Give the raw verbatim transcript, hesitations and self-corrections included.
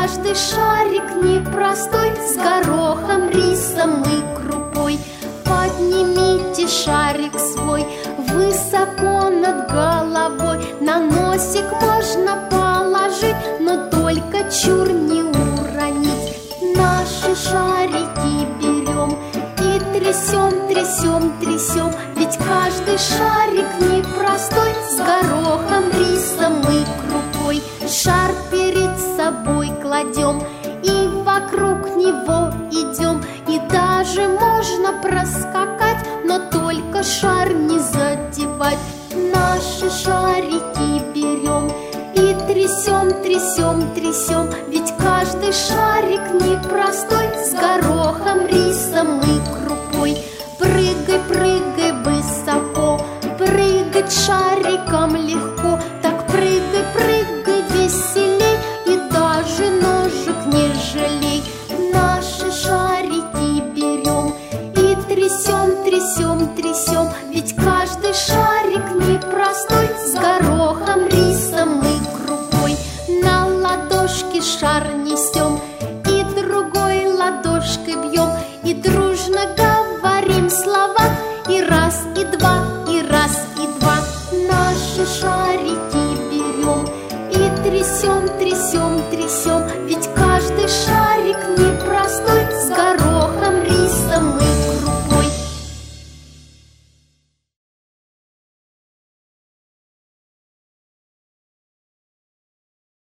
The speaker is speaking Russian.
каждый шарик непростой, с горохом, рисом и крупой. Поднимите шарик свой высоко над головой, на носик можно положить, но только чур не уронить. Наши шарики берем и трясем, трясем, трясем, ведь каждый шарик непростой, с горохом, рисом и крупой. Шар перед собой кладем и вокруг него идем, и даже можно проскакать, но только шар не задевать. Наши шарики берем и трясем, трясем, трясем, ведь каждый шарик непростой, с горохом, рисом и крупой. Прыгай, прыгай высоко, прыгать шариком легко, так прыгай, прыгай веселей, и даже ножек не жалей. Наши шарики берем и трясем, трясем, трясем, ведь каждый шарик непростой, с горохом, рисом и крупой. На ладошке шар несем